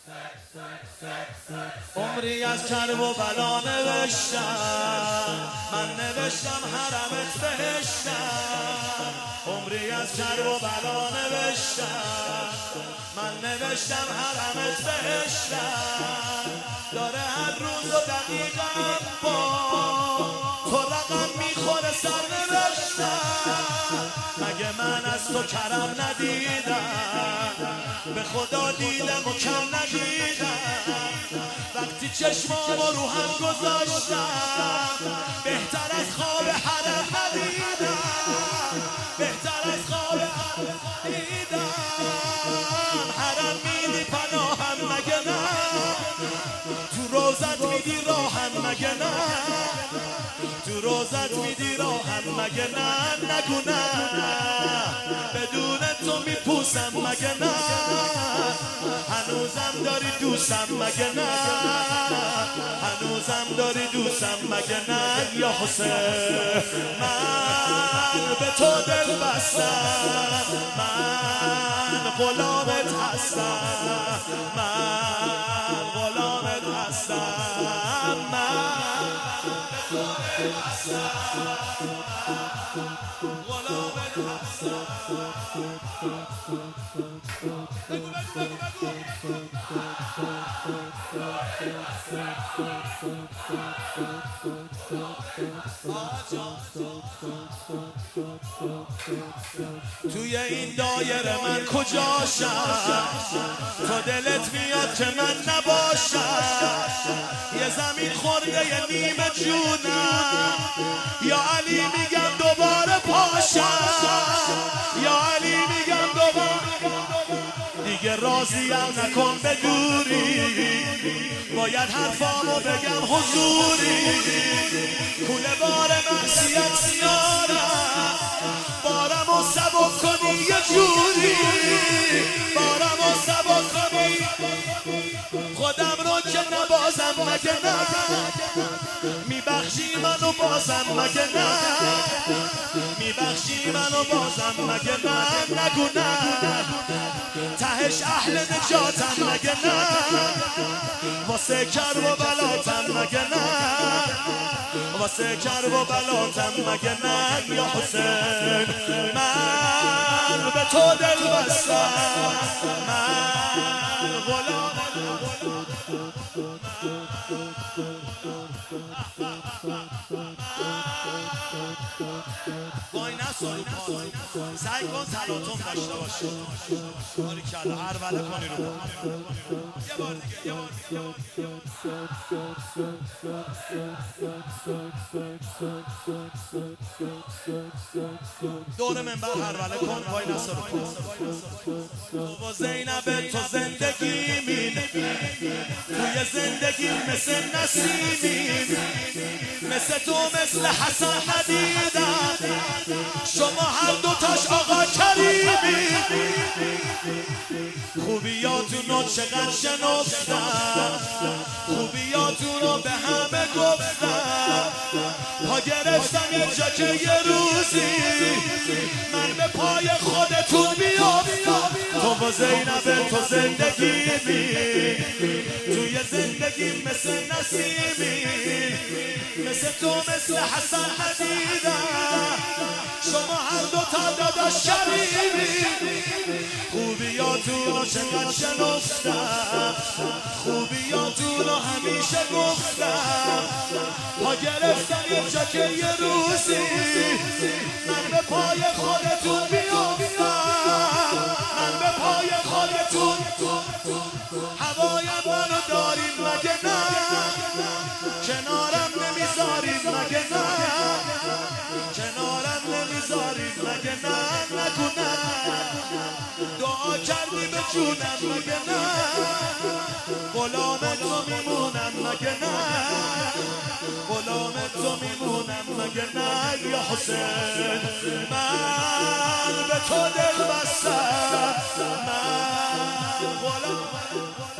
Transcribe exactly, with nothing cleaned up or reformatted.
عمری از کرب و بلا نوشتم، من نوشتم حرمت بهشتم. عمری از کرب و بلا نوشتم، من نوشتم حرمت بهشتم. داره هر روز و دقیقم با تو رقم میخوره سر نوشتم. مگه من از تو کرم ندیدم، به خدا دیدم و کم ندیدم. وقتی چشمامو رو هم گذاشتم، بهتر از خواب حرم ندیدم، بهتر از خواب حرم ندیدم. حرم میدی پناهم مگه نه، تو روزت میدی راهم مگه نه، تو روزت میدی راهم مگه نه. نگو نه بدون تو میپوسم مگه نه، هنوزم داری دوستم مگه نه، هنوزم داری دوستم مگه نه. یا حسین من به تو دل بستم، من غلامت هستم، من غلامت هستم، من به تو دل بستم، غلامت هستم. بگو بگو بگو توی این دایره من کجاشم، تو دلت میاد که من نباشم. یه زمین خورده یه نیمه جونم، یا علی میگم دوباره پاشم، یا علی میگم دوباره. دیگه راضیم نکن به دوری، باید حرفامو بگم حضوری. کوله بار معصیت سیارم، بارمو سبک کنی یه جوری، بارمو سبک کنی. خودم رو که نبازم مگه نه، میبخشی منو بازم مگه نه، میبخشی منو بازم مگه نه. نگو نه تهش اهل نجاتم مگه نه، واسه کرب و بلاتم مگه نه، واسه کرب و بلاتم مگه نه. یا حسین من به تو دل بستم، من غلام وای نسایی پای سعی کن تلاطم داشته باشی. باریکلا هروله کنی رو یه بار دیگه یه بار دور منبر هروله کن. وای نسا رو پاس تو و زینب تو زندگیمین، توی زندگی مثل نسیمین، مثل تو مثل حسن ندیدم، شما هر دوتاش آقا کریمی. خوبیاتونو چقدر شنفتم، خوبیاتونو به همه گفتم. پا گرفتم یه جا که یه روزی من به پای خودتون بیافتم. تو و زینب تو زندگیمی، توی زندگی مثل نسیمی، مثل تو مثل حسن ندیدم، شما هر دو تا داداش کریمی. خوبیاتونو چقدر شنفتم، خوبیاتونو همیشه گفتم. پا گرفتم یه جا که یه روزی من به پای خودتون بیافتم، من به پای خودتون. هوای منو داریم مگه نه، کنارم نمیذاریم مگه نه، کنارم نمیذاریم مگه نه. نگو نه دعا کردی به جونم مگه نه، غلام تو میمونم مگه نه، غلام تو میمونم مگه نه. یا حسین من به تو دل بستم، من غلام